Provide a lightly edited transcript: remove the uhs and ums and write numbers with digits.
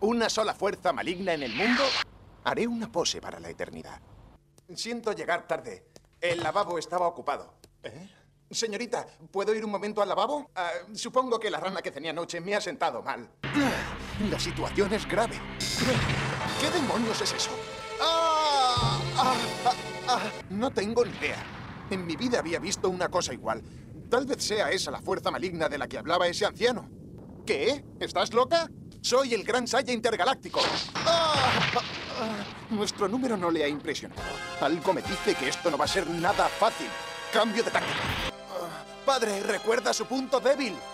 ¿Una sola fuerza maligna en el mundo? Haré una pose para la eternidad. Siento llegar tarde. El lavabo estaba ocupado. ¿Eh? Señorita, ¿puedo ir un momento al lavabo? Supongo que la rana que cené anoche me ha sentado mal. La situación es grave. ¿Qué demonios es eso? No tengo ni idea. En mi vida había visto una cosa igual. Tal vez sea esa la fuerza maligna de la que hablaba ese anciano. ¿Qué? ¿Estás loca? Soy el Gran Saya Intergaláctico. Nuestro número no le ha impresionado. Algo me dice que esto no va a ser nada fácil. Cambio de táctica. Padre, recuerda su punto débil.